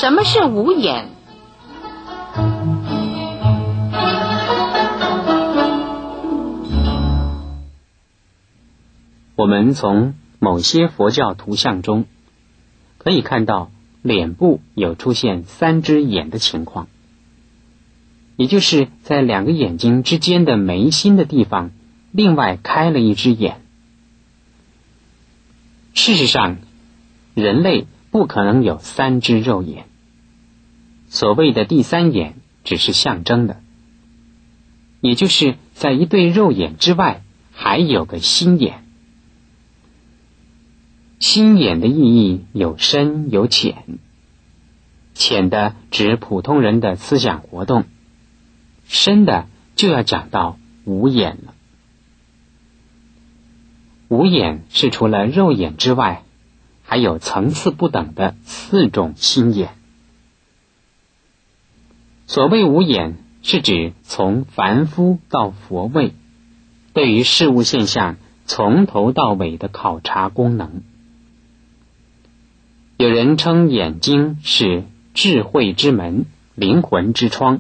什么是无眼？ 我们从某些佛教图像中可以看到脸部有出现3只眼的情况，也就是在2个眼睛之间的眉心的地方另外开了1只眼。事实上，人类不可能有3只肉眼，所谓的第3眼只是象征的，也就是在一对肉眼之外还有个心眼。心眼的意义有深有浅，浅的指普通人的思想活动，深的就要讲到无眼了。无眼是除了肉眼之外还有层次不等的4种心眼。所谓无眼，是指从凡夫到佛位，对于事物现象从头到尾的考察功能。有人称眼睛是智慧之门，灵魂之窗。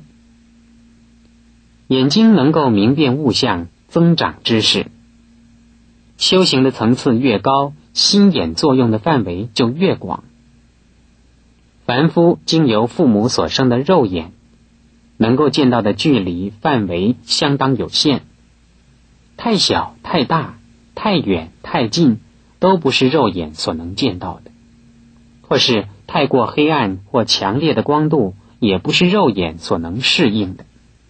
眼睛能够明辨物象，增长知识。修行的层次越高，心眼作用的范围就越广。凡夫经由父母所生的肉眼，能够见到的距离范围相当有限，太小太大，太远太近，都不是肉眼所能见到的，或是太过黑暗或强烈的光度，也不是肉眼所能适应的。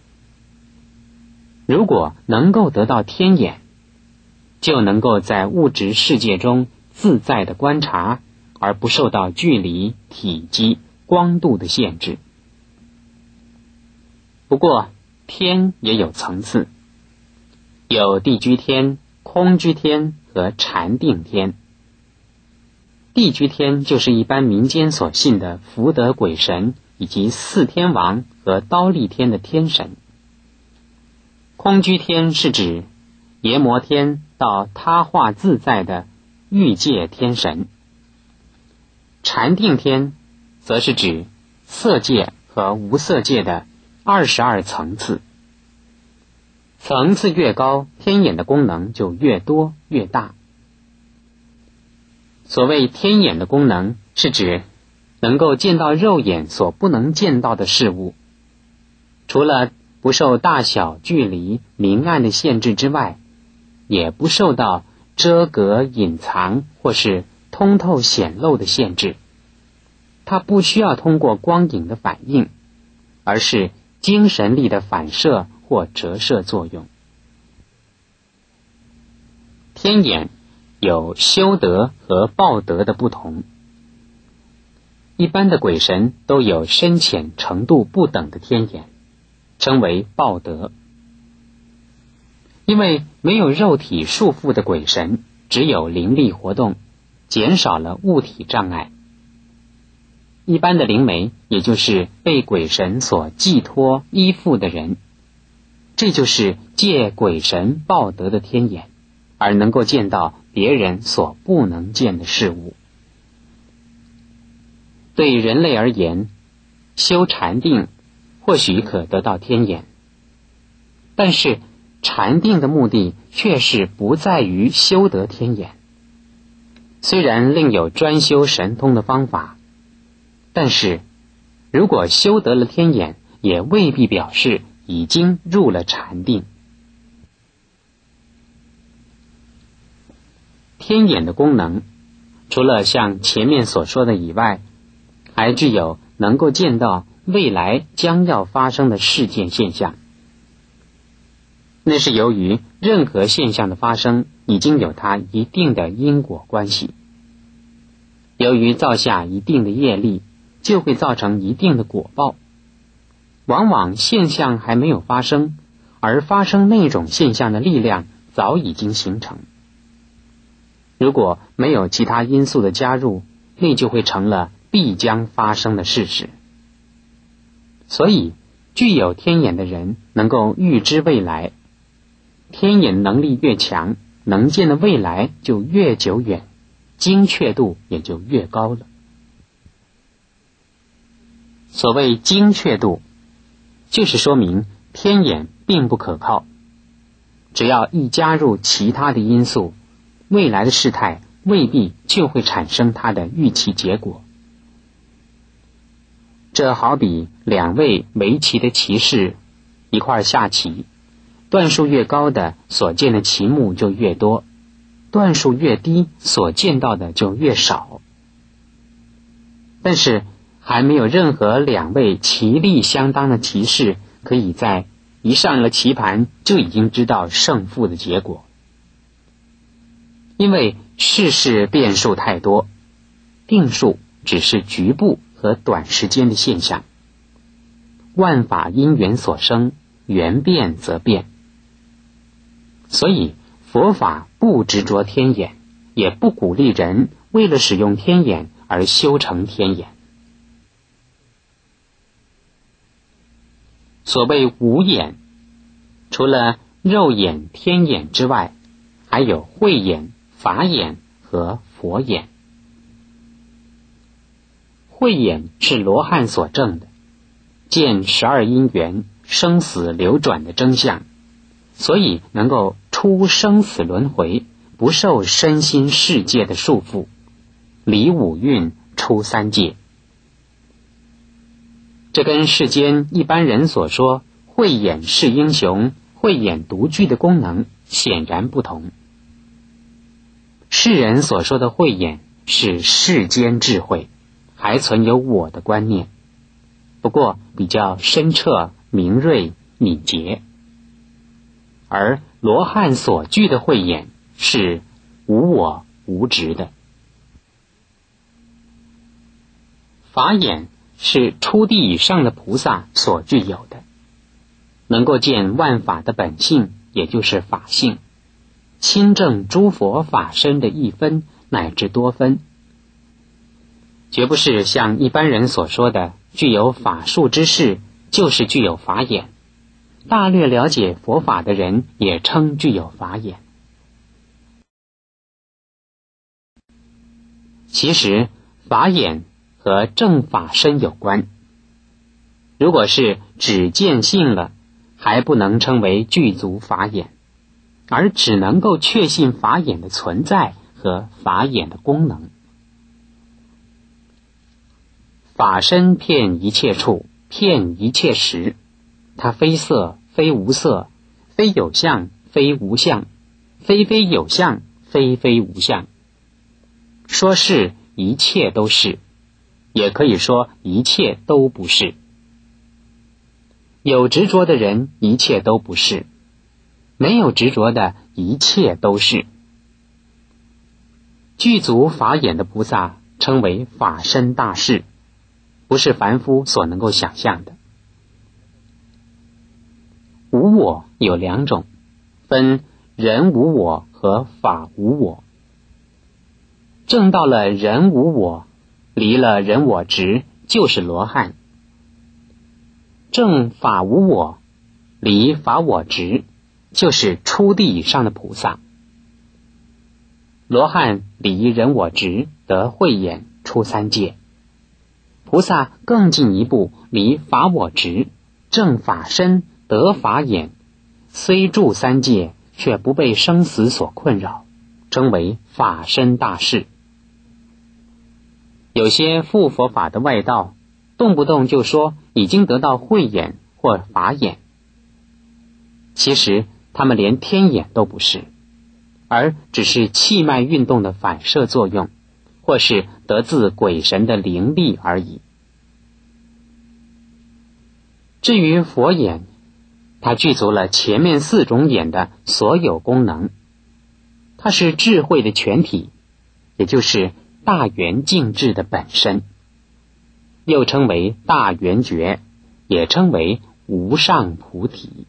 如果能够得到天眼，就能够在物质世界中自在的观察，而不受到距离、体积、光度的限制。不过天也有层次，有地居天、空居天和禅定天。地居天就是一般民间所信的福德鬼神以及4天王和忉利天的天神。空居天是指阎摩天到他化自在的欲界天神。禅定天则是指色界和无色界的22层次。层次越高，天眼的功能就越多越大。所谓天眼的功能，是指能够见到肉眼所不能见到的事物，除了不受大小、距离、明暗的限制之外，也不受到遮隔、隐藏或是通透显露的限制。它不需要通过光影的反应，而是精神力的反射或折射作用。天眼有修德和报德的不同。一般的鬼神都有深浅程度不等的天眼，称为报德。因为没有肉体束缚的鬼神，只有灵力活动，减少了物体障碍。一般的灵媒，也就是被鬼神所寄托依附的人，这就是借鬼神报德的天眼，而能够见到别人所不能见的事物。对人类而言，修禅定或许可得到天眼，但是禅定的目的却是不在于修得天眼。虽然另有专修神通的方法，但是如果修得了天眼，也未必表示已经入了禅定。天眼的功能，除了像前面所说的以外，还具有能够见到未来将要发生的事件现象。那是由于任何现象的发生已经有它一定的因果关系，由于造下一定的业力，就会造成一定的果报。往往现象还没有发生，而发生那种现象的力量早已经形成。如果没有其他因素的加入，那就会成了必将发生的事实。所以具有天眼的人能够预知未来，天眼能力越强，能见的未来就越久远，精确度也就越高了。 所谓精确度，就是说明天眼并不可靠。只要一加入其他的因素，未来的事态未必就会产生它的预期结果。这好比两位围棋的棋士一块下棋，段数越高的所见的棋目就越多，段数越低所见到的就越少。但是还没有任何两位棋力相当的棋士可以在一上了棋盘就已经知道胜负的结果，因为世事变数太多，定数只是局部和短时间的现象。万法因缘所生，缘变则变。所以佛法不执着天眼，也不鼓励人为了使用天眼而修成天眼。所谓五眼，除了肉眼、天眼之外，还有慧眼、法眼和佛眼。慧眼是罗汉所证的，见12因缘生死流转的真相，所以能够出生死轮回，不受身心世界的束缚，离五蕴出三界。这跟世间一般人所说慧眼是英雄、慧眼独具的功能显然不同。世人所说的慧眼是世间智慧，还存有我的观念，不过比较深彻、明锐、敏捷。而罗汉所具的慧眼是无我无执的。法眼是初地以上的菩萨所具有的，能够见万法的本性，也就是法性，亲证诸佛法身的一分乃至多分，绝不是像一般人所说的具有法术之士就是具有法眼。大略了解佛法的人也称具有法眼。其实法眼和正法身有关，如果是只见性了，还不能称为具足法眼，而只能够确信法眼的存在和法眼的功能。法身遍一切处，遍一切时，它非色非无色，非有相非无相，非非有相非非无相。说是一切都是，也可以说一切都不是。有执着的人一切都不是，没有执着的一切都是。具足法眼的菩萨称为法身大士，不是凡夫所能够想象的。无我有两种，分人无我和法无我。证到了人无我，离了人我执，就是罗汉。证法无我，离法我执，就是初地以上的菩萨。罗汉离人我执，得慧眼出三界。菩萨更进一步，离法我执，证法身，得法眼，虽住三界，却不被生死所困扰，称为法身大士。有些附佛法的外道，动不动就说已经得到慧眼或法眼，其实他们连天眼都不是，而只是气脉运动的反射作用，或是得自鬼神的灵力而已。至于佛眼，它具足了前面4种眼的所有功能，它是智慧的全体，也就是大圆净智的本身，又称为大圆觉，也称为无上菩提。